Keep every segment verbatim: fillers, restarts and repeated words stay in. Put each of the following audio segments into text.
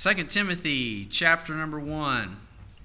Second Timothy chapter number one.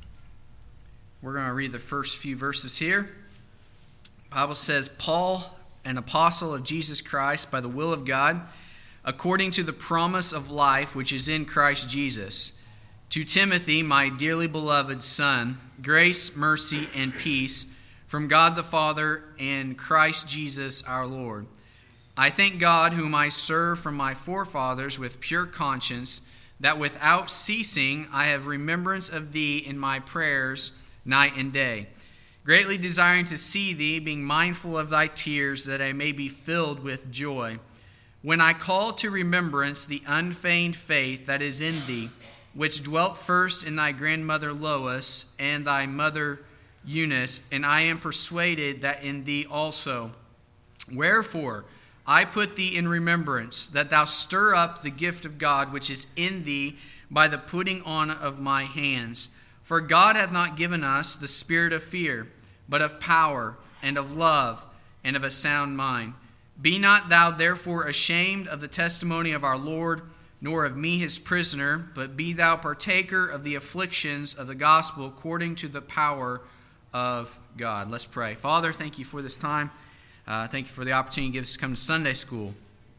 We're going to read the first few verses here. The Bible says, Paul, an apostle of Jesus Christ by the will of God, according to the promise of life which is in Christ Jesus, to Timothy, my dearly beloved son, grace, mercy, and peace from God the Father and Christ Jesus our Lord. I thank God, whom I serve from my forefathers with pure conscience, that without ceasing I have remembrance of thee in my prayers night and day, greatly desiring to see thee, being mindful of thy tears, that I may be filled with joy. When I call to remembrance the unfeigned faith that is in thee, which dwelt first in thy grandmother Lois and thy mother Eunice, and I am persuaded that in thee also. Wherefore I put thee in remembrance, that thou stir up the gift of God which is in thee by the putting on of my hands. For God hath not given us the spirit of fear, but of power, and of love, and of a sound mind. Be not thou therefore ashamed of the testimony of our Lord, nor of me his prisoner, but be thou partaker of the afflictions of the gospel according to the power of God. Let's pray. Father, thank you for this time. Uh, thank you for the opportunity you give us to come to Sunday school.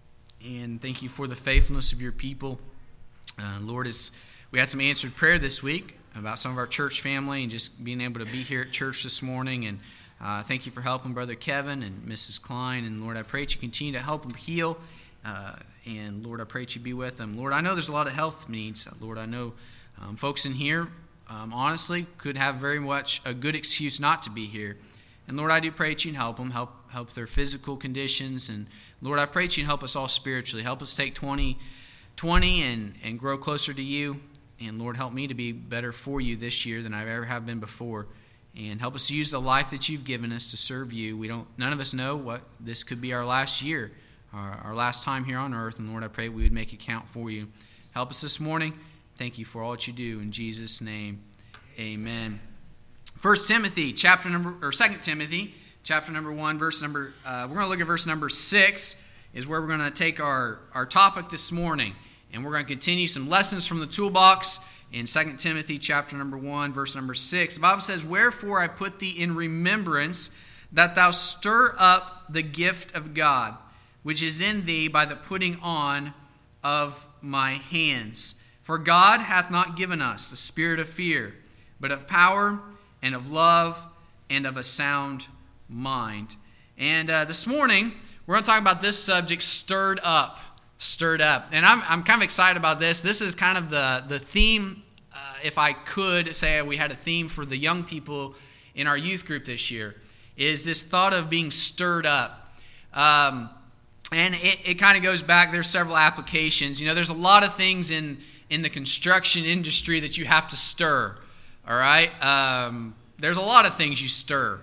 And thank you for the faithfulness of your people. Uh, Lord, as we had some answered prayer this week about some of our church family and just being able to be here at church this morning. And uh, thank you for helping Brother Kevin and Missus Klein. And Lord, I pray that you continue to help them heal. Uh, and Lord, I pray that you be with them. Lord, I know there's a lot of health needs. Lord, I know um, folks in here, um, honestly, could have very much a good excuse not to be here. And Lord, I do pray that you can help them, help help their physical conditions. And Lord, I pray that you can help us all spiritually. Help us take twenty twenty and, and grow closer to you. And Lord, help me to be better for you this year than I've ever have been before. And help us use the life that you've given us to serve you. We don't. None of us know what this could be our last year, our, our last time here on earth. And Lord, I pray we would make it count for you. Help us this morning. Thank you for all that you do. In Jesus' name, amen. First Timothy, chapter number, or Second Timothy, chapter number one, verse number, uh, we're going to look at verse number six, is where we're going to take our, our topic this morning. And we're going to continue some lessons from the toolbox in Second Timothy chapter number one, verse number six. The Bible says, Wherefore I put thee in remembrance, that thou stir up the gift of God, which is in thee by the putting on of my hands. For God hath not given us the spirit of fear, but of power and of love and of a sound mind. And uh, this morning, we're going to talk about this subject, stirred up. Stirred up. And I'm I'm kind of excited about this. This is kind of the, the theme, uh, if I could say we had a theme for the young people in our youth group this year, is this thought of being stirred up. Um, and it, it kind of goes back, there's several applications. You know, there's a lot of things in, in the construction industry that you have to stir, all right? Um, there's a lot of things you stir.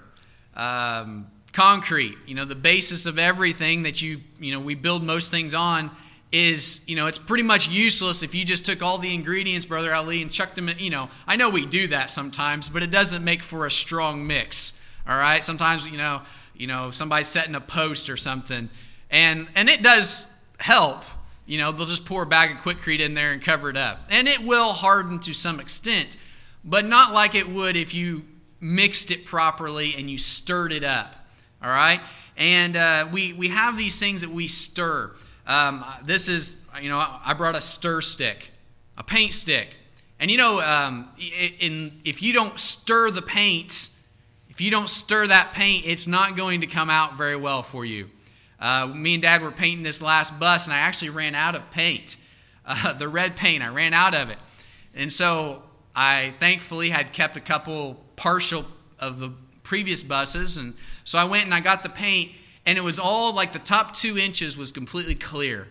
Um, concrete, you know, the basis of everything that you, you know, we build most things on is, you know, it's pretty much useless if you just took all the ingredients, Brother Ali, and chucked them in, you know, I know we do that sometimes, but it doesn't make for a strong mix, all right? Sometimes, you know, you know, somebody's setting a post or something, and and it does help, you know, they'll just pour a bag of Quikrete in there and cover it up, and it will harden to some extent, but not like it would if you mixed it properly and you stirred it up, all right? And uh, we, we have these things that we stir. Um, this is, you know, I brought a stir stick, a paint stick. And, you know, um, in, if you don't stir the paint, if you don't stir that paint, it's not going to come out very well for you. Uh, me and Dad were painting this last bus, and I actually ran out of paint. Uh, the red paint, I ran out of it. And so I thankfully had kept a couple partial of the previous buses, and so I went and I got the paint, and it was all like the top two inches was completely clear.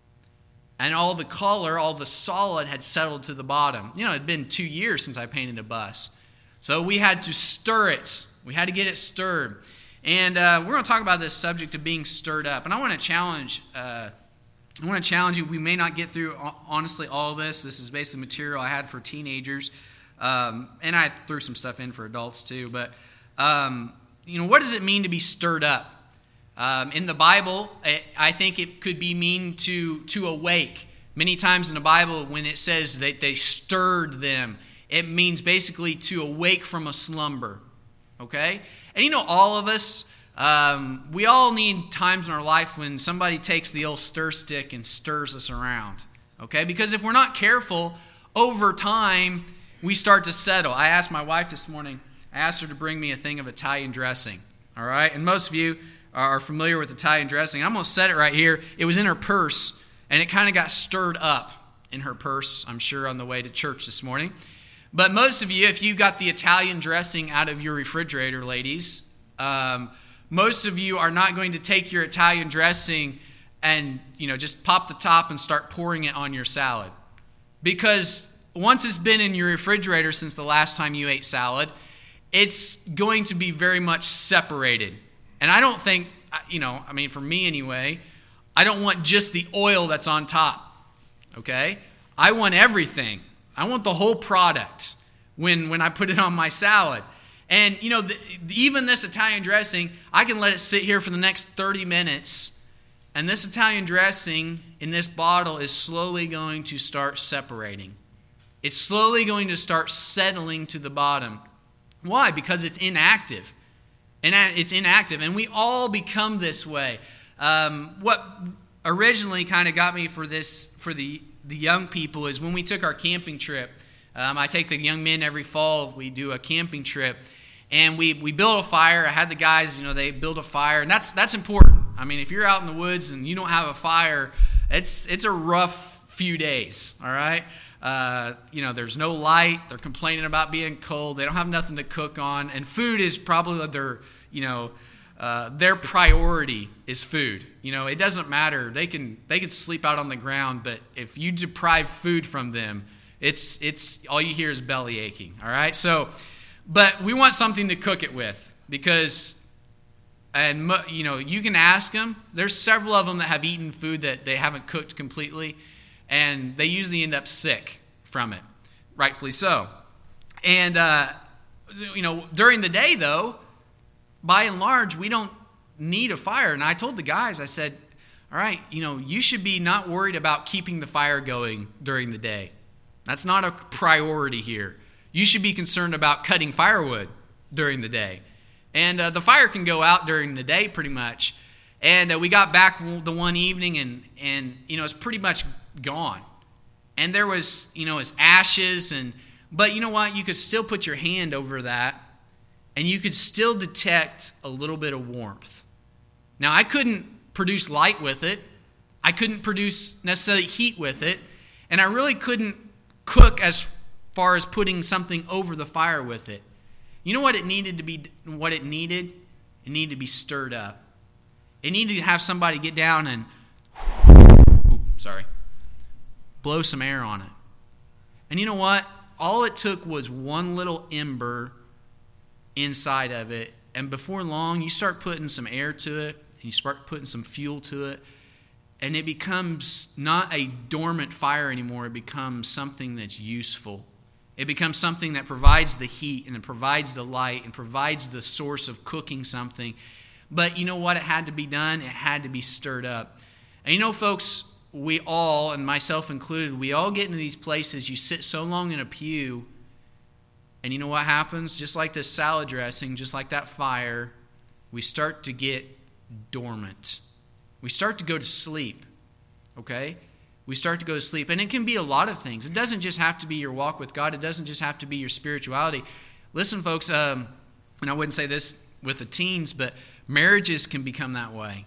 And all the color, all the solid had settled to the bottom. You know, it had been two years since I painted a bus. So we had to stir it. We had to get it stirred. And uh, we're going to talk about this subject of being stirred up. And I want to challenge uh, I want to challenge you. We may not get through, honestly, all of this. This is basically material I had for teenagers. Um, and I threw some stuff in for adults too. But, um, you know, what does it mean to be stirred up? Um, in the Bible, I think it could be mean to to awake, Many times in the Bible, when it says that they stirred them, it means basically to awake from a slumber. Okay? And you know, all of us, um, we all need times in our life when somebody takes the old stir stick and stirs us around. Okay? Because if we're not careful, over time, we start to settle. I asked my wife this morning, I asked her to bring me a thing of Italian dressing. All right? And most of you are familiar with Italian dressing. I'm going to set it right here. It was in her purse, and it kind of got stirred up in her purse, I'm sure, on the way to church this morning. But most of you, if you got the Italian dressing out of your refrigerator, ladies, um, most of you are not going to take your Italian dressing and, you know, just pop the top and start pouring it on your salad. Because once it's been in your refrigerator since the last time you ate salad, it's going to be very much separated. And I don't think, you know, I mean, for me anyway, I don't want just the oil that's on top, okay? I want everything. I want the whole product when, when I put it on my salad. And, you know, the, even this Italian dressing, I can let it sit here for the next thirty minutes, and this Italian dressing in this bottle is slowly going to start separating. It's slowly going to start settling to the bottom. Why? Because it's inactive. And it's inactive, and we all become this way. Um, what originally kind of got me for this, for the, the young people, is when we took our camping trip. Um, I take the young men every fall. We do a camping trip, and we we build a fire. I had the guys, you know, they build a fire, and that's that's important. I mean, if you're out in the woods and you don't have a fire, it's it's a rough few days. All right. Uh, you know, there's no light. They're complaining about being cold. They don't have nothing to cook on. And food is probably their, you know, uh, their priority is food. You know, it doesn't matter. They can they can sleep out on the ground, but if you deprive food from them, it's it's all you hear is belly aching. All right. So, but we want something to cook it with because, and you know, you can ask them. There's several of them that have eaten food that they haven't cooked completely. And they usually end up sick from it, rightfully so. And, uh, you know, during the day, though, by and large, we don't need a fire. And I told the guys, I said, all right, you know, you should be not worried about keeping the fire going during the day. That's not a priority here. You should be concerned about cutting firewood during the day. And uh, the fire can go out during the day pretty much. And uh, we got back the one evening, and, and you know, it's pretty much gone. And there was, you know, his ashes, and but you know what? You could still put your hand over that, and you could still detect a little bit of warmth. Now, I couldn't produce light with it. I couldn't produce necessarily heat with it, and I really couldn't cook as far as putting something over the fire with it. You know what it needed to be? What it needed? It needed to be stirred up. It needed to have somebody get down and, ooh, sorry, blow some air on it. And you know what? All it took was one little ember inside of it. And before long, you start putting some air to it, and you start putting some fuel to it, and it becomes not a dormant fire anymore. It becomes something that's useful. It becomes something that provides the heat, and it provides the light, and provides the source of cooking something. But you know what? It had to be done. It had to be stirred up. And you know, folks, we all, and myself included, we all get into these places. You sit so long in a pew, and you know what happens? Just like this salad dressing, just like that fire, we start to get dormant. We start to go to sleep, okay? We start to go to sleep. And it can be a lot of things. It doesn't just have to be your walk with God. It doesn't just have to be your spirituality. Listen, folks, um, and I wouldn't say this with the teens, but marriages can become that way.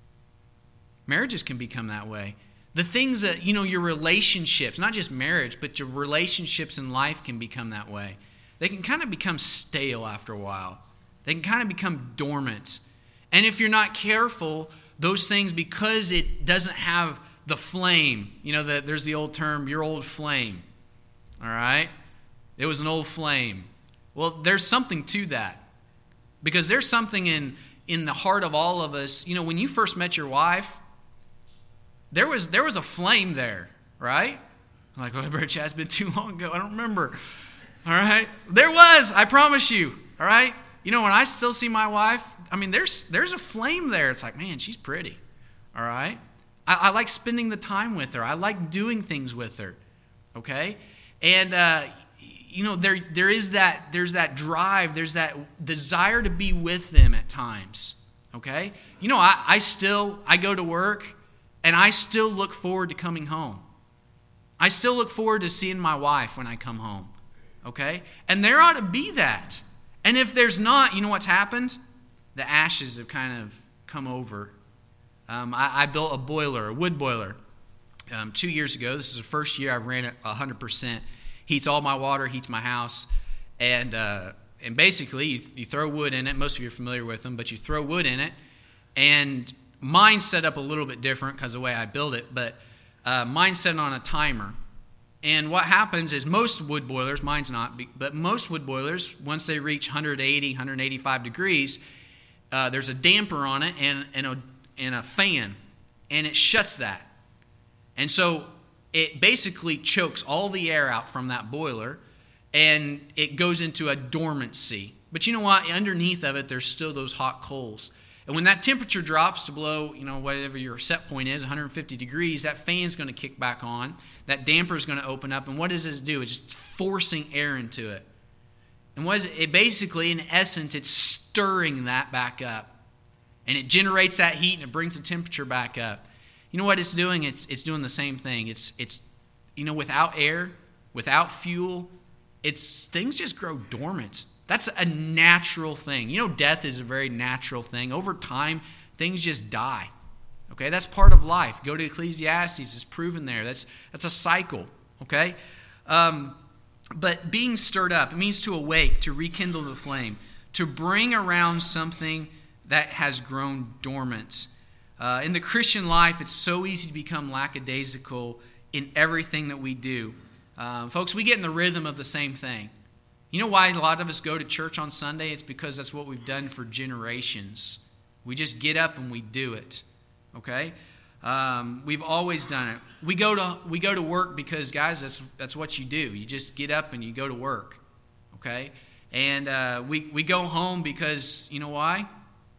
Marriages can become that way. The things that, you know, your relationships, not just marriage, but your relationships in life can become that way. They can kind of become stale after a while. They can kind of become dormant. And if you're not careful, those things, because it doesn't have the flame, you know, the, there's the old term, your old flame. All right? It was an old flame. Well, there's something to that. Because there's something in, in the heart of all of us. You know, when you first met your wife, There was there was a flame there, right? I'm like, oh, Brother Chad, it's been too long ago. I don't remember. All right? There was, I promise you. All right? You know, when I still see my wife, I mean, there's there's a flame there. It's like, man, she's pretty. All right? I, I like spending the time with her. I like doing things with her. Okay? And, uh, you know, there there is that, there's that drive, there's that desire to be with them at times. Okay? You know, I, I still, I go to work, and I still look forward to coming home. I still look forward to seeing my wife when I come home. Okay? And there ought to be that. And if there's not, you know what's happened? The ashes have kind of come over. Um, I, I built a boiler, a wood boiler, um, two years ago. This is the first year I've ran it one hundred percent. Heats all my water, heats my house. And uh, and basically, you, you throw wood in it. Most of you are familiar with them, but you throw wood in it. And mine's set up a little bit different because of the way I build it, but uh, mine's set on a timer. And what happens is most wood boilers, mine's not, but most wood boilers, once they reach one eighty, one eighty-five degrees, uh, there's a damper on it and, and, a, and a fan, and it shuts that. And so it basically chokes all the air out from that boiler, and it goes into a dormancy. But you know what? Underneath of it, there's still those hot coals. And when that temperature drops to below, you know, whatever your set point is, one fifty degrees, that fan's going to kick back on. That damper is going to open up. And what does this do? It's just forcing air into it. And what is it? It basically, in essence, it's stirring that back up. And it generates that heat and it brings the temperature back up. You know what it's doing? It's it's doing the same thing. It's it's you know, without air, without fuel, it's things just grow dormant. That's a natural thing. You know, death is a very natural thing. Over time, things just die. Okay, that's part of life. Go to Ecclesiastes; it's proven there. That's that's a cycle. Okay, um, but being stirred up, it means to awake, to rekindle the flame, to bring around something that has grown dormant. Uh, in the Christian life, it's so easy to become lackadaisical in everything that we do. Uh, folks, we get in the rhythm of the same thing. You know why a lot of us go to church on Sunday? It's because that's what we've done for generations. We just get up and we do it. Okay? Um, we've always done it. We go to we go to work because, guys, that's that's what you do. You just get up and you go to work. Okay? And uh, we we go home because, you know why?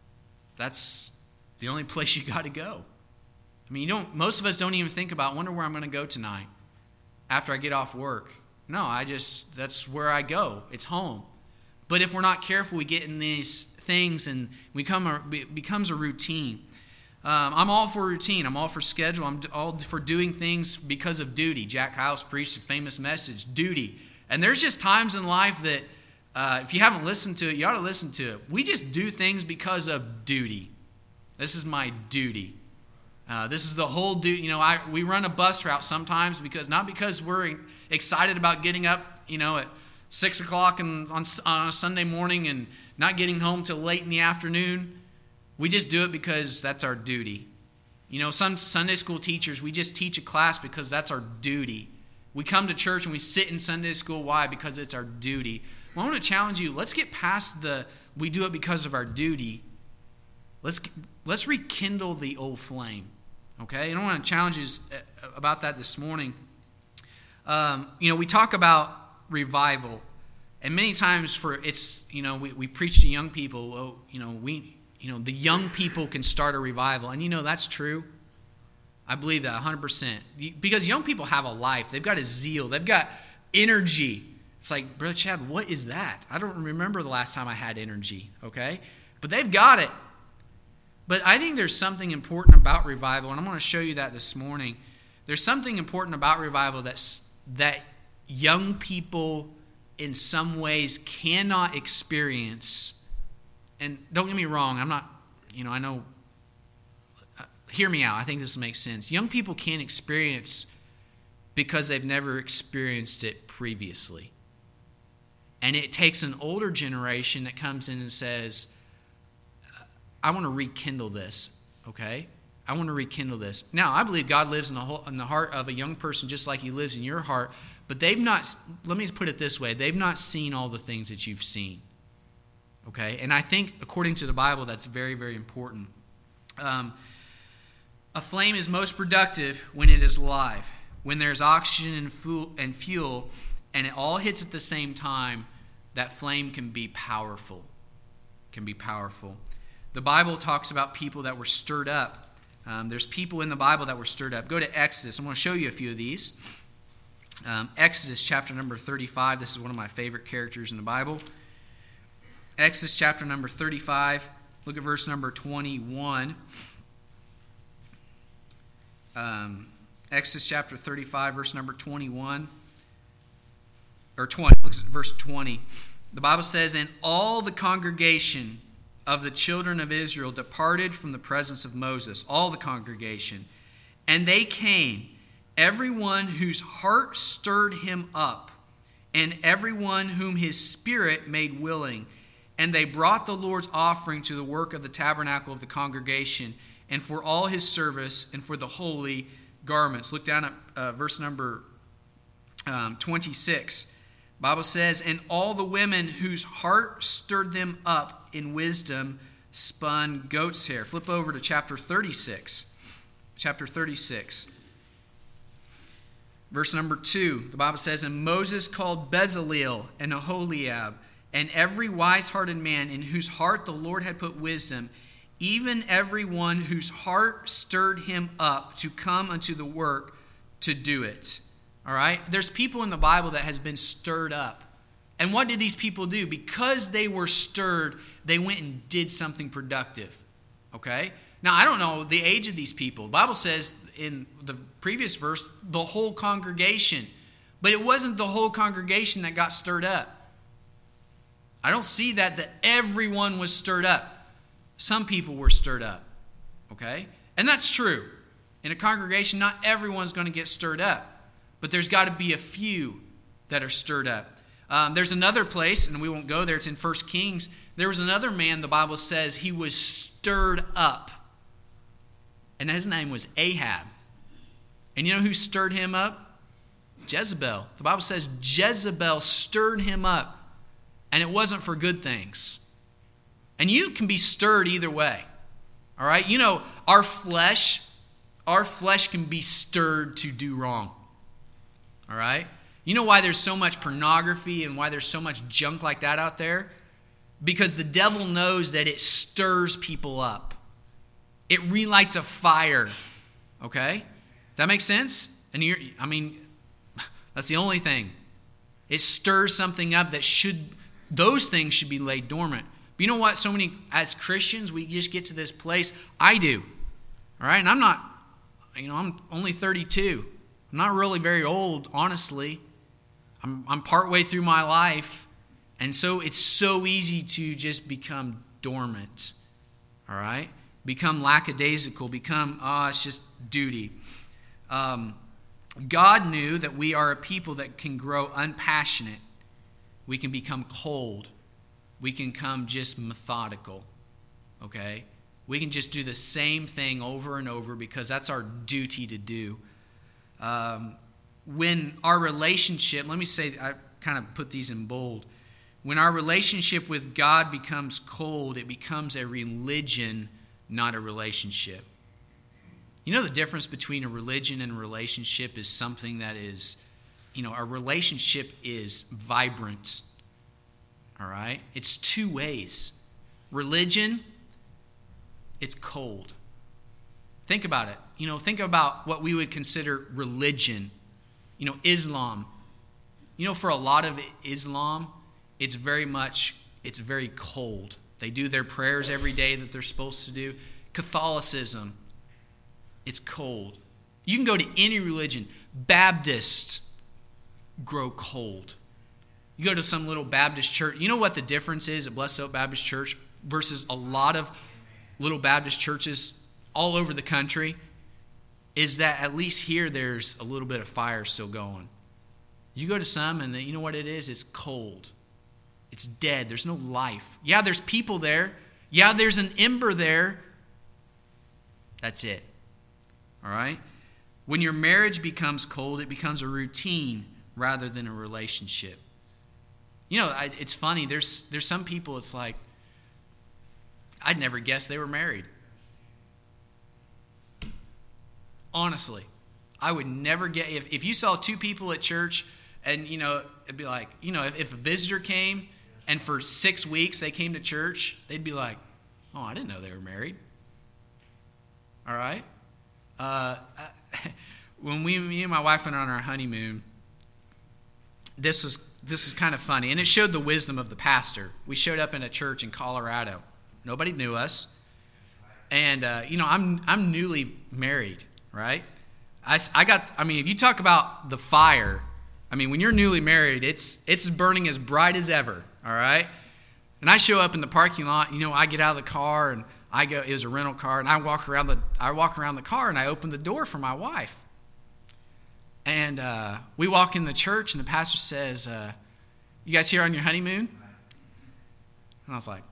That's the only place you got to go. I mean, you don't. Most of us don't even think about, wonder where I'm going to go tonight after I get off work. No, I just, that's where I go. It's home. But if we're not careful, we get in these things and we come a, it becomes a routine. Um, I'm all for routine. I'm all for schedule. I'm all for doing things because of duty. Jack Hyles preached a famous message, duty. And there's just times in life that uh, if you haven't listened to it, you ought to listen to it. We just do things because of duty. This is my duty. Uh, this is the whole duty. You know, I we run a bus route sometimes because, not because we're excited about getting up, you know, at six o'clock and on, on a Sunday morning and not getting home till late in the afternoon. We just do it because that's our duty. You know, some Sunday school teachers, we just teach a class because that's our duty. We come to church and we sit in Sunday school. Why? Because it's our duty. Well, I want to challenge you. Let's get past the we do it because of our duty. Let's let's rekindle the old flame. Okay? And I want to challenge you about that this morning. Um, you know, we talk about revival, and many times for it's, you know, we, we preach to young people, oh, you know, we, you know, the young people can start a revival, and you know that's true. I believe that one hundred percent because young people have a life. They've got a zeal. They've got energy. It's like, Brother Chad, what is that? I don't remember the last time I had energy. Okay, but they've got it. But I think there's something important about revival, and I'm going to show you that this morning. There's something important about revival that's that young people in some ways cannot experience. And don't get me wrong, I'm not, you know, I know, uh, hear me out, I think this makes sense. Young people can't experience because they've never experienced it previously. And it takes an older generation that comes in and says, I want to rekindle this, okay? I want to rekindle this. Now, I believe God lives in the whole, in the heart of a young person just like he lives in your heart, but they've not, let me put it this way, they've not seen all the things that you've seen, okay? And I think, according to the Bible, that's very, very important. Um, a flame is most productive when it is live, when there's oxygen and fuel, and fuel, and it all hits at the same time. That flame can be powerful, can be powerful. The Bible talks about people that were stirred up Um, there's people in the Bible that were stirred up. Go to Exodus. I'm going to show you a few of these. Um, Exodus chapter number thirty-five. This is one of my favorite characters in the Bible. Exodus chapter number thirty-five. Look at verse number twenty-one. Um, Exodus chapter thirty-five, verse number twenty-one. Or twenty. Look at verse twenty. The Bible says, "And all the congregation of the children of Israel departed from the presence of Moses," all the congregation, "and they came, everyone whose heart stirred him up, and everyone whom his spirit made willing. And they brought the Lord's offering to the work of the tabernacle of the congregation, and for all his service, and for the holy garments." Look down at uh, verse number um, twenty-six. The Bible says, "And all the women whose heart stirred them up in wisdom spun goat's hair." Flip over to chapter thirty-six. Chapter thirty-six. Verse number two. The Bible says, "And Moses called Bezaleel and Aholiab, and every wise-hearted man in whose heart the Lord had put wisdom, even every one whose heart stirred him up to come unto the work to do it." All right? There's people in the Bible that has been stirred up. And what did these people do? Because they were stirred, they went and did something productive. Okay? Now, I don't know the age of these people. The Bible says in the previous verse, the whole congregation. But it wasn't the whole congregation that got stirred up. I don't see that, that everyone was stirred up. Some people were stirred up. Okay? And that's true. In a congregation, not everyone's going to get stirred up. But there's got to be a few that are stirred up. Um, there's another place, and we won't go there. It's in First Kings. There was another man, the Bible says, he was stirred up. And his name was Ahab. And you know who stirred him up? Jezebel. The Bible says Jezebel stirred him up. And it wasn't for good things. And you can be stirred either way. All right? You know, our flesh, our flesh can be stirred to do wrong. All right? You know why there's so much pornography and why there's so much junk like that out there? Because the devil knows that it stirs people up. It relights a fire. Okay? Does that make sense? And you're, I mean, that's the only thing. It stirs something up that should, those things should be laid dormant. But you know what? So many, as Christians, we just get to this place. I do. All right? And I'm not, you know, I'm only thirty-two. I'm not really very old, honestly. I'm, I'm partway through my life. And so it's so easy to just become dormant. All right? Become lackadaisical. Become, oh, it's just duty. Um, God knew that we are a people that can grow unpassionate. We can become cold. We can become just methodical. Okay? We can just do the same thing over and over because that's our duty to do. Um, when our relationship, let me say, I kind of put these in bold. When our relationship with God becomes cold, it becomes a religion, not a relationship. You know the difference between a religion and a relationship is something that is, you know, a relationship is vibrant. All right? It's two ways. Religion, it's cold. Think about it. You know, think about what we would consider religion. You know, Islam. You know, for a lot of Islam, it's very much, it's very cold. They do their prayers every day that they're supposed to do. Catholicism, it's cold. You can go to any religion. Baptists grow cold. You go to some little Baptist church. You know what the difference is at Blessed Hope Baptist Church versus a lot of little Baptist churches all over the country? Is that at least here there's a little bit of fire still going. You go to some and the, you know what it is? It's cold. It's dead. There's no life. Yeah, there's people there. Yeah, there's an ember there. That's it. All right? When your marriage becomes cold, it becomes a routine rather than a relationship. You know, I, it's funny. There's there's some people, it's like, I'd never guessed they were married. Honestly, I would never get, if, if you saw two people at church and, you know, it'd be like, you know, if, if a visitor came and for six weeks they came to church, they'd be like, oh, I didn't know they were married. all right? Uh, when we, me and my wife went on our honeymoon, this was this was kind of funny, and it showed the wisdom of the pastor. We showed up in a church in Colorado. Nobody knew us, and uh, you know, I'm I'm newly married, right? I, I got. I mean, if you talk about the fire, I mean, when you're newly married, it's it's burning as bright as ever, all right? And I show up in the parking lot. You know, I get out of the car and I go. It was a rental car, and I walk around the I walk around the car and I open the door for my wife. And uh, we walk in the church, and the pastor says, uh, "You guys here on your honeymoon?" And I was like,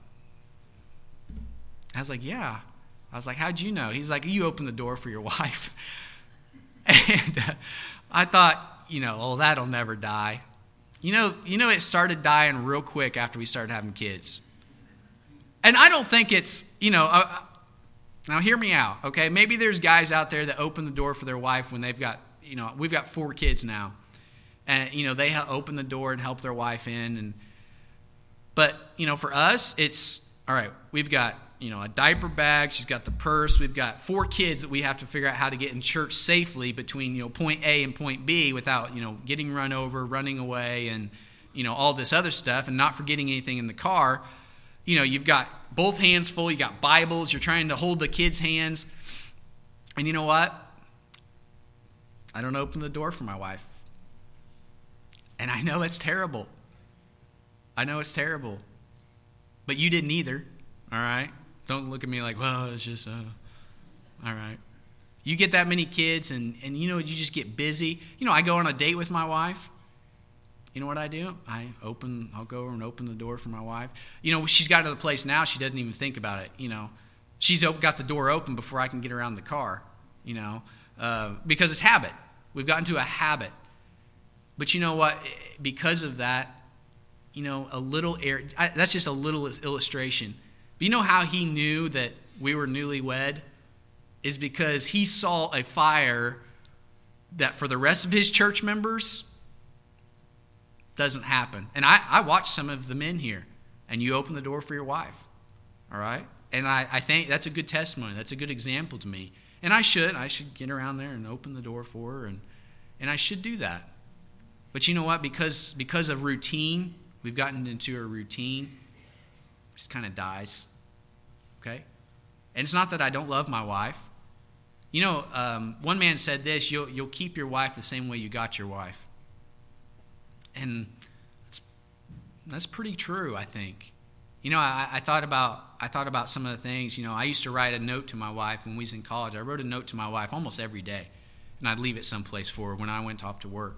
"I was like, yeah." I was like, "How'd you know?" He's like, "You opened the door for your wife." And uh, I thought, you know, oh, that'll never die. You know, you know, it started dying real quick after we started having kids. And I don't think it's, you know, uh, now hear me out, okay? Maybe there's guys out there that open the door for their wife when they've got, you know, we've got four kids now. And, you know, they open the door and help their wife in. And But, you know, for us, it's, all right, we've got, you know, a diaper bag. She's got the purse. We've got four kids that we have to figure out how to get in church safely between, you know, point A and point B without, you know, getting run over, running away, and, you know, all this other stuff, and not forgetting anything in the car. You know, you've got both hands full. You got Bibles. You're trying to hold the kids' hands. And you know what? I don't open the door for my wife. And I know it's terrible. I know it's terrible. But you didn't either, all right? Don't look at me like, well, it's just, uh, all right. You get that many kids, and, and you know, you just get busy. You know, I go on a date with my wife. You know what I do? I open, I'll go over and open the door for my wife. You know, she's got to the place now, she doesn't even think about it. You know, she's got the door open before I can get around the car, you know, uh, because it's habit. We've gotten to a habit. But you know what? Because of that, you know, a little air, I, that's just a little illustration. But you know how he knew that we were newlywed? Is because he saw a fire that for the rest of his church members doesn't happen. And I, I watched some of the men here, and you open the door for your wife, all right? And I, I think that's a good testimony. That's a good example to me. And I should. I should get around there and open the door for her, and, and I should do that. But you know what? Because, because of routine, we've gotten into a routine. It just kind of dies, okay? And it's not that I don't love my wife. You know, um, one man said this, you'll, you'll keep your wife the same way you got your wife. And that's, that's pretty true, I think. You know, I, I thought about I thought about some of the things. You know, I used to write a note to my wife when we was in college. I wrote a note to my wife almost every day, and I'd leave it someplace for her when I went off to work.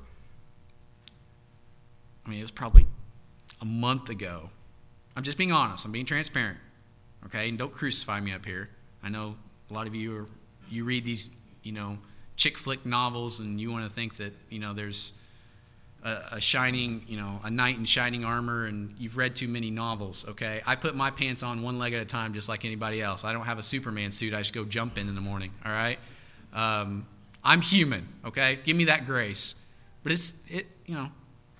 I mean, it was probably a month ago. I'm just being honest. I'm being transparent. Okay? And don't crucify me up here. I know a lot of you are, you read these, you know, chick flick novels, and you want to think that, you know, there's a, a shining, you know, a knight in shining armor, and you've read too many novels, okay? I put my pants on one leg at a time just like anybody else. I don't have a Superman suit. I just go jump in in the morning, all right? Um, I'm human, okay? Give me that grace. But it's, it, you know,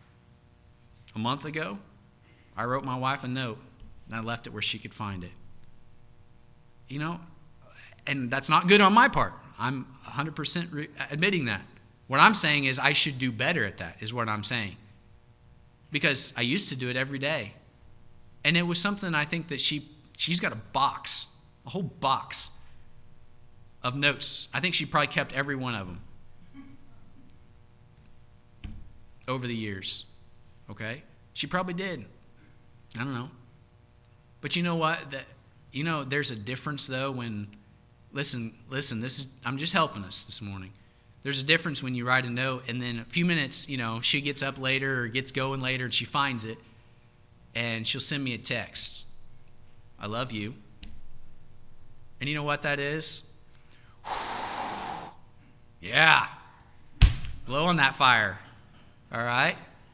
a month ago, I wrote my wife a note, and I left it where she could find it. You know, and that's not good on my part. I'm one hundred percent re- admitting that. What I'm saying is I should do better at that, is what I'm saying. Because I used to do it every day. And it was something I think that she, she's got a box, a whole box of notes. I think she probably kept every one of them over the years. Okay? She probably did. I don't know. But you know what? That, you know, there's a difference, though, when, listen, listen, this is, I'm just helping us this morning. There's a difference when you write a note, and then a few minutes, you know, she gets up later or gets going later, and she finds it, and she'll send me a text. I love you. And you know what that is? Yeah. Blow on that fire. All right?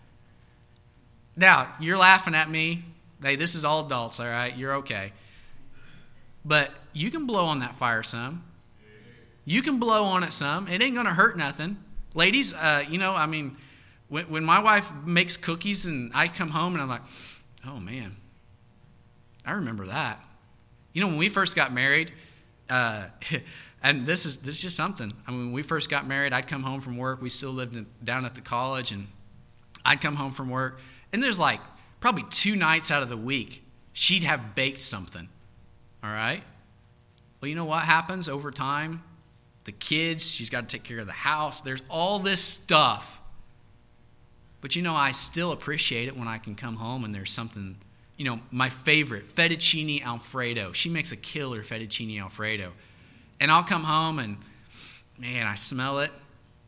Now, you're laughing at me. Hey, this is all adults, all right? You're okay. But you can blow on that fire some. You can blow on it some. It ain't going to hurt nothing. Ladies, uh, you know, I mean, when, when my wife makes cookies and I come home and I'm like, oh, man, I remember that. You know, when we first got married, uh, And this is this is just something. I mean, when we first got married, I'd come home from work. We still lived in, down at the college, and I'd come home from work, and there's like probably two nights out of the week, she'd have baked something, all right? Well, you know what happens over time? The kids, she's got to take care of the house. There's all this stuff. But, you know, I still appreciate it when I can come home and there's something, you know, my favorite, fettuccine Alfredo. She makes a killer fettuccine Alfredo. And I'll come home and, man, I smell it.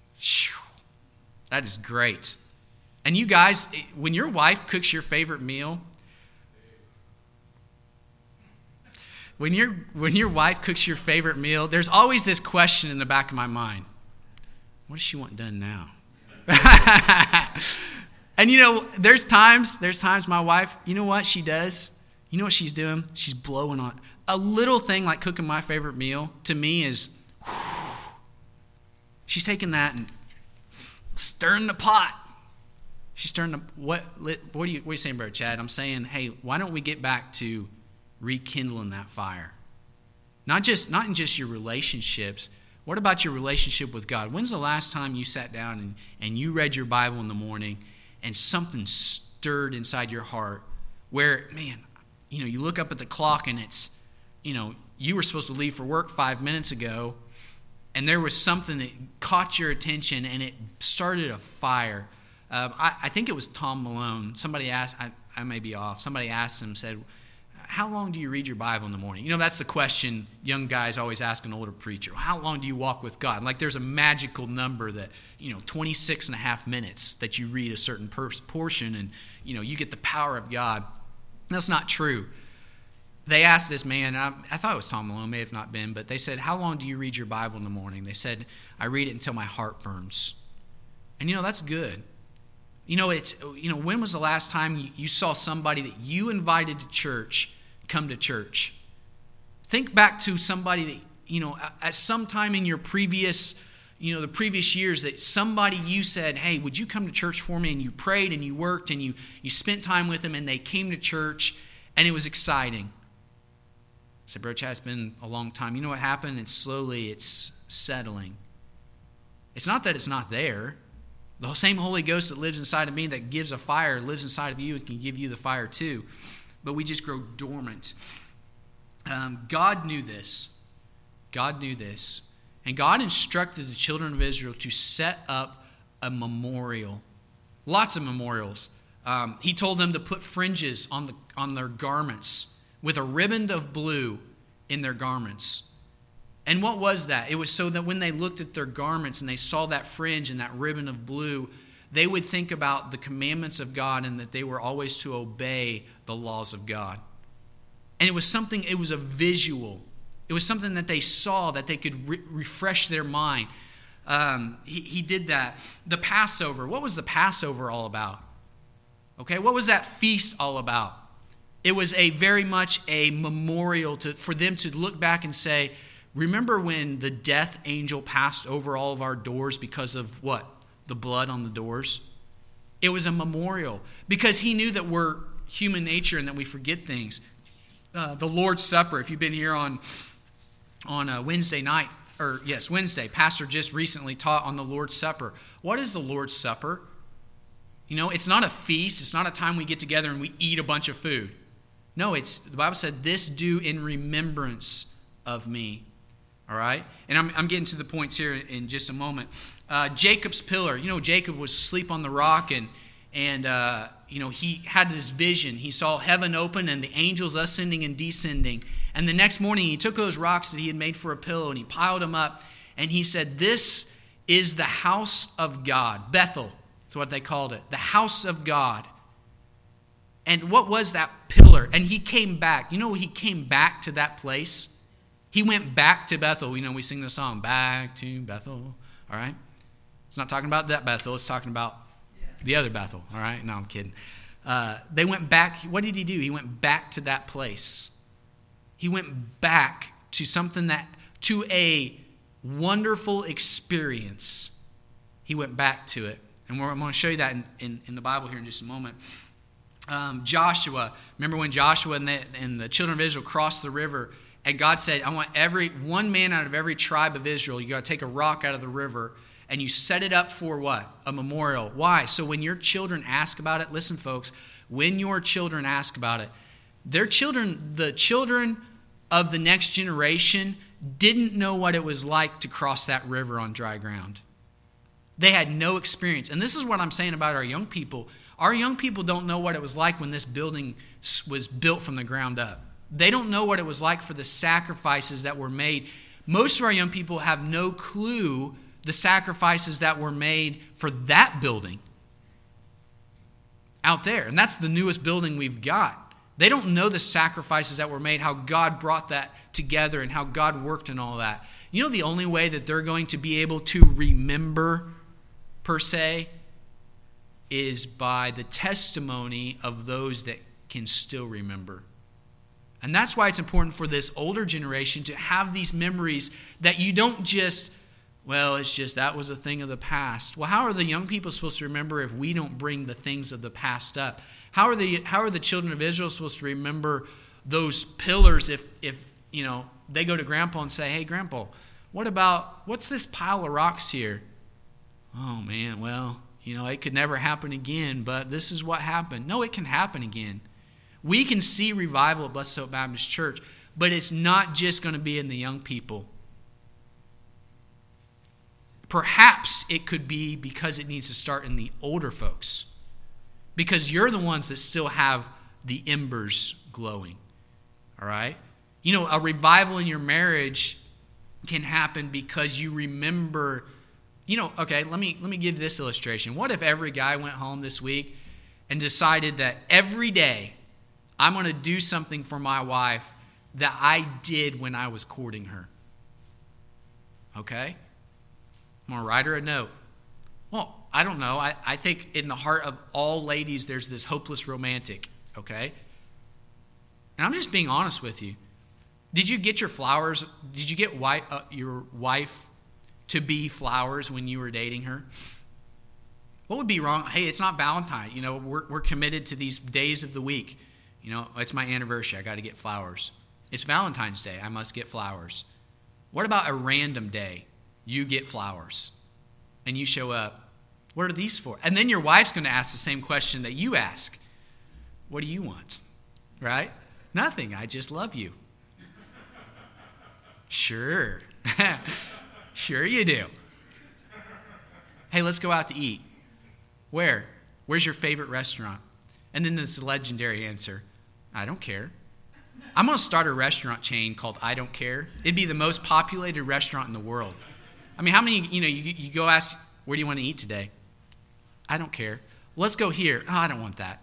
That is great. And you guys, when your wife cooks your favorite meal, when your when your wife cooks your favorite meal, there's always this question in the back of my mind. What does she want done now? And you know, there's times, there's times my wife, you know what she does? You know what she's doing? She's blowing on a little thing like cooking my favorite meal to me is whew, she's taking that and stirring the pot. She's stirring the what what are you what are you saying, Brother Chad? I'm saying, hey, why don't we get back to rekindling that fire? Not just not in just your relationships. What about your relationship with God? When's the last time you sat down and, and you read your Bible in the morning and something stirred inside your heart where, man, you know, you look up at the clock and it's, you know, you were supposed to leave for work five minutes ago and there was something that caught your attention and it started a fire. Uh, I, I think it was Tom Malone. Somebody asked, I, I may be off, somebody asked him, said, how long do you read your Bible in the morning? You know, that's the question young guys always ask an older preacher. How long do you walk with God? Like there's a magical number that, you know, twenty-six and a half minutes that you read a certain per- portion and, you know, you get the power of God. That's not true. They asked this man, I, I thought it was Tom Malone, may have not been, but they said, how long do you read your Bible in the morning? They said, I read it until my heart burns. And, you know, that's good. You know, it's, you know, when was the last time you, you saw somebody that you invited to church come to church? Think back to somebody that, you know, at some time in your previous, you know, the previous years that somebody you said, hey, would you come to church for me? And you prayed and you worked and you, you spent time with them and they came to church and it was exciting. I said, Bro Chad, it's been a long time. You know what happened? It's slowly, it's settling. It's not that it's not there. The same Holy Ghost that lives inside of me that gives a fire lives inside of you and can give you the fire too. But we just grow dormant. Um, God knew this. God knew this. And God instructed the children of Israel to set up a memorial. Lots of memorials. Um, he told them to put fringes on the on their garments with a ribbon of blue in their garments. And what was that? It was so that when they looked at their garments and they saw that fringe and that ribbon of blue, they would think about the commandments of God and that they were always to obey the laws of God. And it was something, it was a visual. It was something that they saw, that they could re- refresh their mind. Um, he, he did that. The Passover, what was the Passover all about? Okay, what was that feast all about? It was a very much a memorial to, for them to look back and say, remember when the death angel passed over all of our doors because of what? The blood on the doors? It was a memorial because he knew that we're human nature and that we forget things. Uh, the Lord's Supper, if you've been here on, on a Wednesday night, or yes, Wednesday, Pastor just recently taught on the Lord's Supper. What is the Lord's Supper? You know, it's not a feast. It's not a time we get together and we eat a bunch of food. No, it's the Bible said, this do in remembrance of me. All right? And I'm, I'm getting to the points here in, in just a moment. Uh, Jacob's pillar. You know, Jacob was asleep on the rock and, and uh, you know, he had this vision. He saw heaven open and the angels ascending and descending. And the next morning he took those rocks that he had made for a pillow and he piled them up. And he said, this is the house of God. Bethel is what they called it. The house of God. And what was that pillar? And he came back. You know, he came back to that place. He went back to Bethel. You know, we sing the song, Back to Bethel. All right? It's not talking about that Bethel. It's talking about the other Bethel. All right? No, I'm kidding. Uh, they went back. What did he do? He went back to that place. He went back to something that, to a wonderful experience. He went back to it. And we're, I'm going to show you that in, in, in the Bible here in just a moment. Um, Joshua, remember when Joshua and the, and the children of Israel crossed the river And God said, I want every one man out of every tribe of Israel, you got to take a rock out of the river, and you set it up for what? A memorial. Why? So when your children ask about it, listen, folks, when your children ask about it, their children, the children of the next generation didn't know what it was like to cross that river on dry ground. They had no experience. And this is what I'm saying about our young people. Our young people don't know what it was like when this building was built from the ground up. They don't know what it was like for the sacrifices that were made. Most of our young people have no clue the sacrifices that were made for that building out there. And that's the newest building we've got. They don't know the sacrifices that were made, how God brought that together and how God worked and all that. You know the only way that they're going to be able to remember, per se, is by the testimony of those that can still remember. And that's why it's important for this older generation to have these memories that you don't just, well, it's just that was a thing of the past. Well, how are the young people supposed to remember if we don't bring the things of the past up? How are the how are the children of Israel supposed to remember those pillars if if you know they go to Grandpa and say, "Hey, Grandpa, what about what's this pile of rocks here?" Oh man, well, you know, it could never happen again, but this is what happened. No, it can happen again. We can see revival at Blessed Hope Baptist Church, but it's not just going to be in the young people. Perhaps it could be because it needs to start in the older folks. Because you're the ones that still have the embers glowing. All right? You know, a revival in your marriage can happen because you remember, you know, okay, let me let me give this illustration. What if every guy went home this week and decided that every day I'm going to do something for my wife that I did when I was courting her? Okay? I'm going to write her a note. Well, I don't know. I, I think in the heart of all ladies, there's this hopeless romantic, okay? And I'm just being honest with you. Did you get your flowers, did you get wife, uh, your wife to be flowers when you were dating her? What would be wrong? Hey, it's not Valentine. You know, we're, we're committed to these days of the week. You know, it's my anniversary. I got to get flowers. It's Valentine's Day. I must get flowers. What about a random day? You get flowers and you show up. What are these for? And then your wife's going to ask the same question that you ask. What do you want? Right? Nothing. I just love you. Sure. Sure you do. Hey, let's go out to eat. Where? Where's your favorite restaurant? And then this legendary answer, I don't care. I'm going to start a restaurant chain called I Don't Care. It'd be the most populated restaurant in the world. I mean, how many, you know, you, you go ask, where do you want to eat today? I don't care. Let's go here. Oh, I don't want that.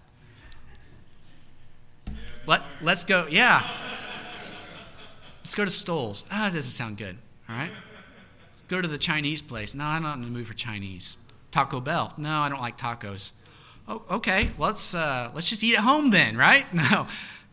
Let, let's go, yeah. Let's go to Stoll's. Ah, oh, that doesn't sound good, all right? Let's go to the Chinese place. No, I'm not in the mood for Chinese. Taco Bell. No, I don't like tacos. Oh, okay, let's uh, let's just eat at home then, right? No.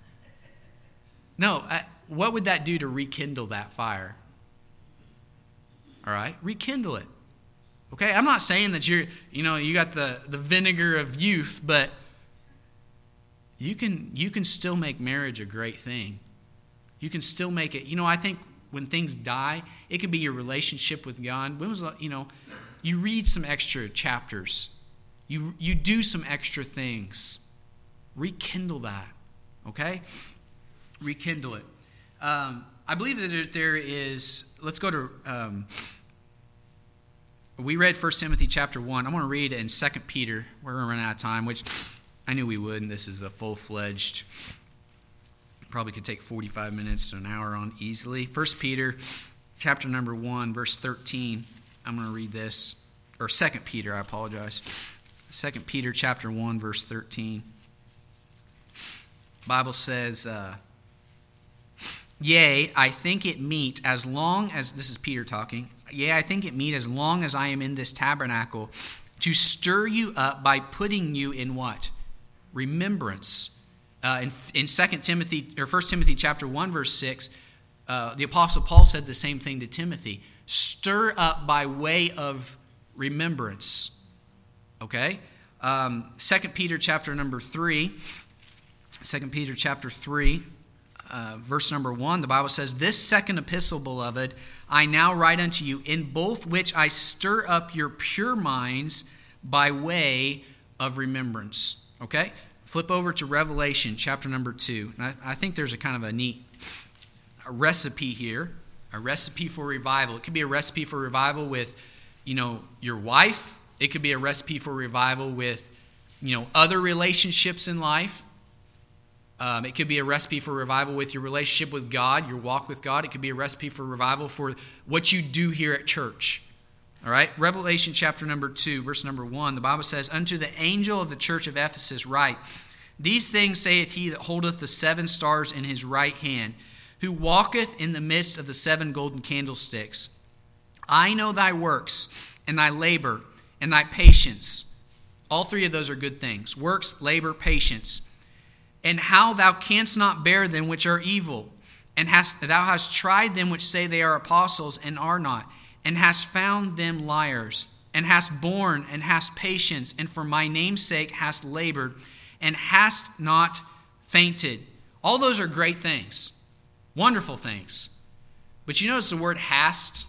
No, I, what would that do to rekindle that fire? All right, rekindle it. Okay, I'm not saying that you're, you know, you got the, the vinegar of youth, but you can you can still make marriage a great thing. You can still make it, you know, I think when things die, it could be your relationship with God. When was the, you know, you read some extra chapters. You you do some extra things. Rekindle that, okay? Rekindle it. Um, I believe that there is, let's go to, um, we read First Timothy chapter one. I'm going to read it in Second Peter. We're going to run out of time, which I knew we would, and this is a full-fledged, probably could take forty-five minutes to an hour on easily. First Peter chapter number one, verse thirteen. I'm going to read this. Or Second Peter, I apologize. Second Peter chapter one, verse thirteen. The Bible says, uh, Yea, I think it meet as long as, this is Peter talking, Yea, I think it meet as long as I am in this tabernacle to stir you up by putting you in what? Remembrance. Uh, in in Second Timothy, or First Timothy chapter one, verse six, uh, the Apostle Paul said the same thing to Timothy. Stir up by way of remembrance. Okay? Um, Second Peter chapter number three. Second Peter chapter three. uh, verse number one, the Bible says, "This second epistle, beloved, I now write unto you, in both which I stir up your pure minds by way of remembrance." Okay? Flip over to Revelation chapter number two. And I, I think there's a kind of a neat a recipe here, a recipe for revival. It could be a recipe for revival with, you know, your wife. It could be a recipe for revival with, you know, other relationships in life. Um, it could be a recipe for revival with your relationship with God, your walk with God. It could be a recipe for revival for what you do here at church. All right? Revelation chapter number two, verse number one, the Bible says, "Unto the angel of the church of Ephesus write, These things saith he that holdeth the seven stars in his right hand, who walketh in the midst of the seven golden candlesticks. I know thy works, and thy labor, and thy patience." All three of those are good things. Works, labor, patience. "And how thou canst not bear them which are evil, and hast, thou hast tried them which say they are apostles, and are not, and hast found them liars, and hast borne, and hast patience, and for my name's sake hast labored, and hast not fainted." All those are great things, wonderful things. But you notice the word hast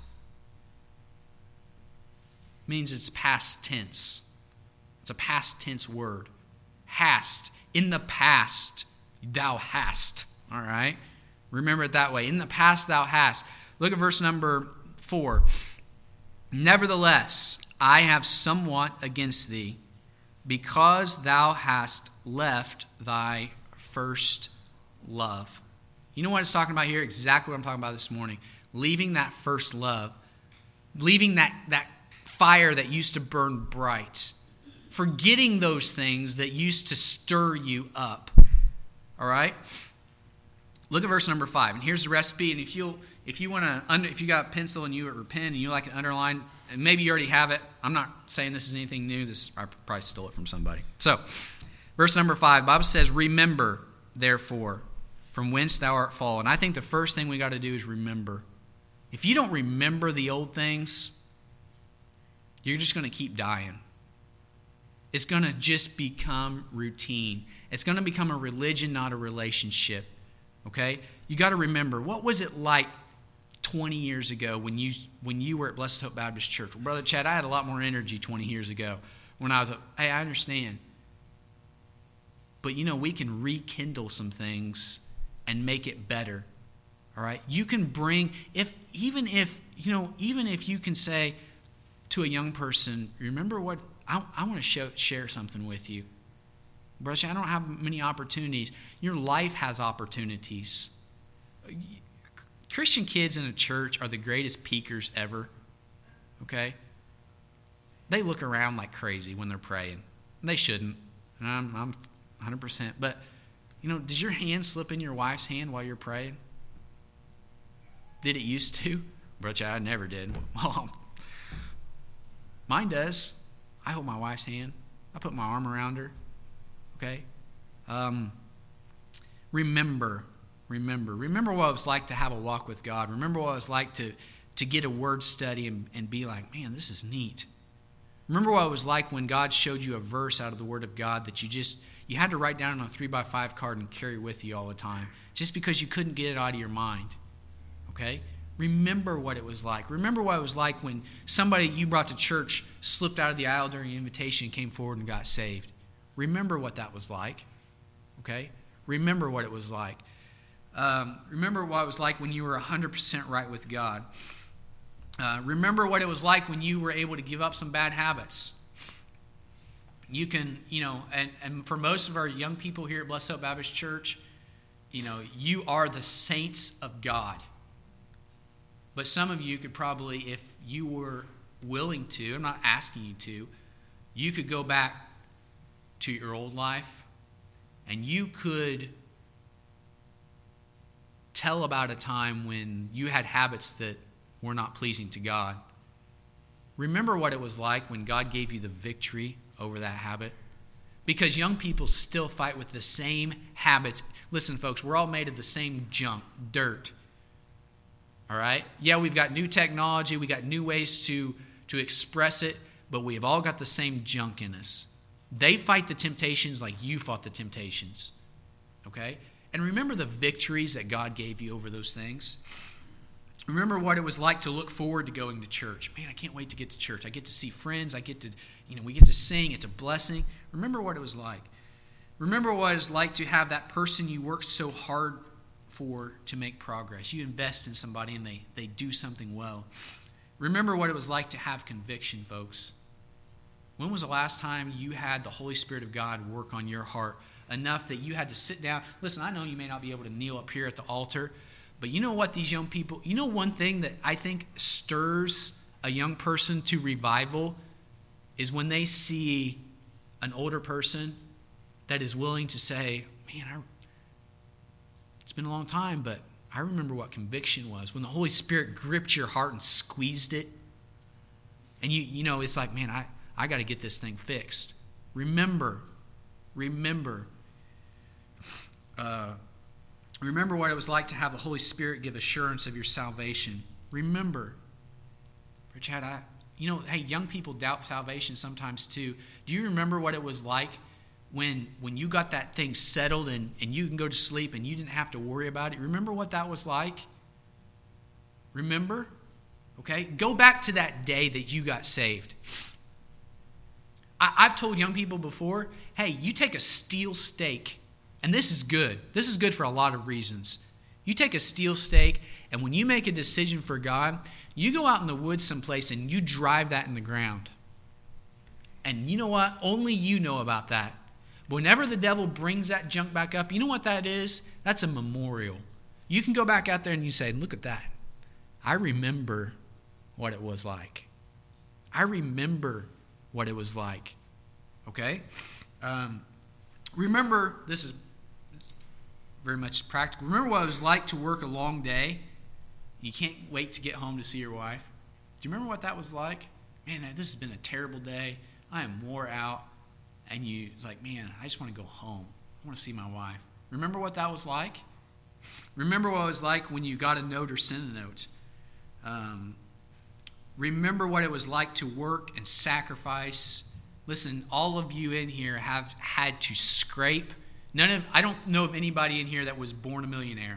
means it's past tense. It's a past tense word. Hast. In the past, thou hast. All right? Remember it that way. In the past, thou hast. Look at verse number four. "Nevertheless, I have somewhat against thee, because thou hast left thy first love." You know what it's talking about here? Exactly what I'm talking about this morning. Leaving that first love. Leaving that, that fire that used to burn bright. Forgetting those things that used to stir you up. All right? Look at verse number five. And here's the recipe. And if you if you want to, if you got a pencil and you or a pen and you like an underline, and maybe you already have it. I'm not saying this is anything new. This I probably stole it from somebody. So, verse number five, the Bible says, "Remember, therefore, from whence thou art fallen." I think the first thing we got to do is remember. If you don't remember the old things, you're just going to keep dying. It's going to just become routine. It's going to become a religion, not a relationship. Okay? You got to remember, what was it like twenty years ago when you when you were at Blessed Hope Baptist Church? Well, Brother Chad, I had a lot more energy twenty years ago when I was a, hey, I understand. But, you know, we can rekindle some things and make it better. All right? You can bring, if even if, you know, even if you can say to a young person, remember what, I, I want to show, share something with you. Brother Chad, I don't have many opportunities. Your life has opportunities. Christian kids in a church are the greatest peekers ever. Okay? They look around like crazy when they're praying. They shouldn't. And I'm, I'm one hundred percent. But, you know, does your hand slip in your wife's hand while you're praying? Did it used to? Brother Chad, I never did. Well, mine does. I hold my wife's hand. I put my arm around her. Okay? Um, remember. Remember. Remember what it was like to have a walk with God. Remember what it was like to, to get a word study and, and be like, man, this is neat. Remember what it was like when God showed you a verse out of the Word of God that you just, you had to write down on a three by five card and carry with you all the time just because you couldn't get it out of your mind. Okay? Remember what it was like. Remember what it was like when somebody you brought to church slipped out of the aisle during your invitation and came forward and got saved. Remember what that was like. Okay? Remember what it was like. Um, remember what it was like when you were one hundred percent right with God. Uh, remember what it was like when you were able to give up some bad habits. You can, you know, and, and for most of our young people here at Blessed Hope Baptist Church, you know, you are the saints of God. But some of you could probably, if you were willing to, I'm not asking you to, you could go back to your old life and you could tell about a time when you had habits that were not pleasing to God. Remember what it was like when God gave you the victory over that habit? Because young people still fight with the same habits. Listen, folks, we're all made of the same junk, dirt. All right? Yeah, we've got new technology. We got new ways to, to express it, but we've all got the same junk in us. They fight the temptations like you fought the temptations. Okay? and remember the victories that God gave you over those things. Remember what it was like to look forward to going to church. Man, I can't wait to get to church. I get to see friends. I get to, you know, we get to sing. It's a blessing. Remember what it was like. Remember what it's like to have that person you worked so hard for to make progress. You invest in somebody and they, they do something well. Remember what it was like to have conviction, folks. When was the last time you had the Holy Spirit of God work on your heart enough that you had to sit down? Listen, I know you may not be able to kneel up here at the altar, but you know what these young people, you know one thing that I think stirs a young person to revival is when they see an older person that is willing to say, man, I, it's been a long time, but I remember what conviction was. When the Holy Spirit gripped your heart and squeezed it. And you you know, it's like, man, I, I got to get this thing fixed. Remember, remember. Uh, remember what it was like to have the Holy Spirit give assurance of your salvation. Remember. Chad, I, you know, hey, young people doubt salvation sometimes too. Do you remember what it was like when when you got that thing settled and, and you can go to sleep and you didn't have to worry about it? Remember what that was like? Remember? Okay? Go back to that day that you got saved. I, I've told young people before, hey, you take a steel stake, and this is good. This is good for a lot of reasons. You take a steel stake, and when you make a decision for God, you go out in the woods someplace and you drive that in the ground. And you know what? Only you know about that. But whenever the devil brings that junk back up, you know what that is? That's a memorial. You can go back out there and you say, look at that. I remember what it was like. I remember what it was like. Okay? Um, remember, this is very much practical. Remember what it was like to work a long day. You can't wait to get home to see your wife. Do you remember what that was like? Man, this has been a terrible day. I am wore out. And you like, man, I just want to go home. I want to see my wife. Remember what that was like? Remember what it was like when you got a note or sent a note. Um, remember what it was like to work and sacrifice. Listen, all of you in here have had to scrape. None of I don't know of anybody in here that was born a millionaire,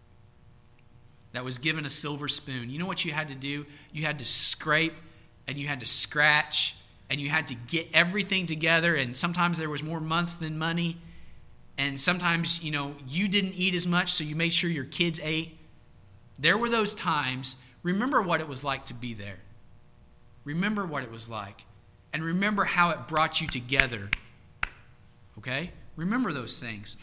that was given a silver spoon. You know what you had to do? You had to scrape and you had to scratch and you had to get everything together, and sometimes there was more month than money, and sometimes, you know, you didn't eat as much, so you made sure your kids ate. There were those times. Remember what it was like to be there. Remember what it was like. And remember how it brought you together. Okay? Remember those things.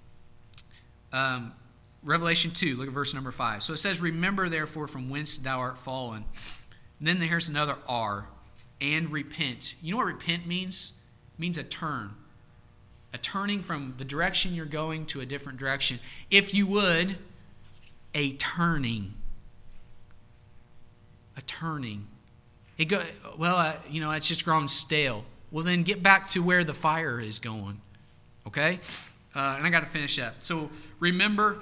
Um, Revelation two, look at verse number five. So it says, remember therefore from whence thou art fallen. And then here's another R, and repent. You know what repent means? It means a turn. A turning from the direction you're going to a different direction. If you would, a turning. A turning. It go, well, uh, you know, it's just grown stale. Well, then get back to where the fire is going. Okay? Uh, and I got to finish up. So remember,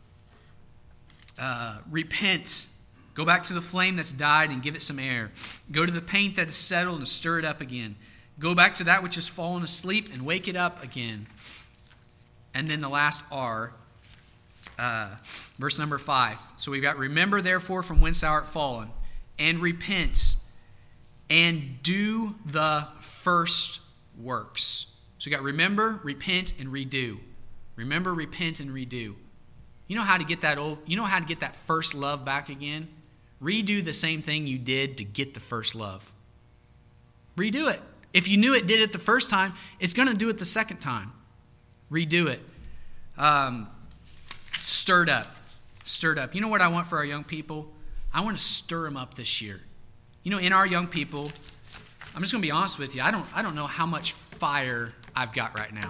uh, repent. Go back to the flame that's died and give it some air. Go to the paint that is settled and stir it up again. Go back to that which has fallen asleep and wake it up again. And then the last R, uh, verse number five. So we've got, remember therefore from whence thou art fallen, and repent, and do the first works. So you got remember, repent, and redo. Remember, repent, and redo. You know how to get that old, you know how to get that first love back again? Redo the same thing you did to get the first love. Redo it. If you knew it did it the first time, it's going to do it the second time. Redo it. Um, stirred up. Stirred up. You know what I want for our young people? I want to stir them up this year. You know, in our young people, I'm just going to be honest with you. I don't, I don't know how much fire I've got right now.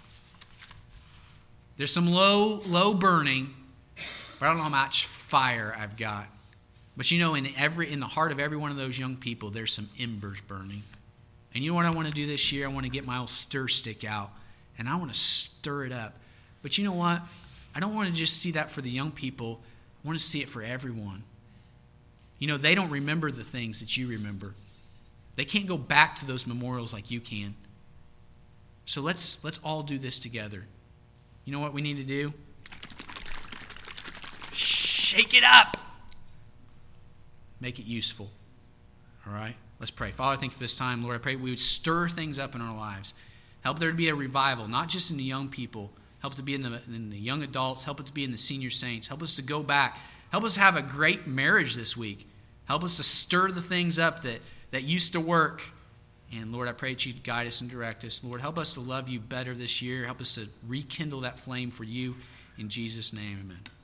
There's some low, low burning, but I don't know how much fire I've got. But you know, in every in the heart of every one of those young people, there's some embers burning. And you know what I want to do this year? I want to get my old stir stick out, and I want to stir it up. But you know what? I don't want to just see that for the young people. I want to see it for everyone. You know, they don't remember the things that you remember. They can't go back to those memorials like you can. So let's let's all do this together. You know what we need to do? shake it up. Make it useful. All right? Let's pray. Father, thank you for this time. Lord, I pray we would stir things up in our lives. Help there to be a revival, not just in the young people. Help it to be in the, in the young adults. Help it to be in the senior saints. Help us to go back. Help us have a great marriage this week. Help us to stir the things up that, that used to work. And Lord, I pray that you'd guide us and direct us. Lord, help us to love you better this year. Help us to rekindle that flame for you. In Jesus' name, amen.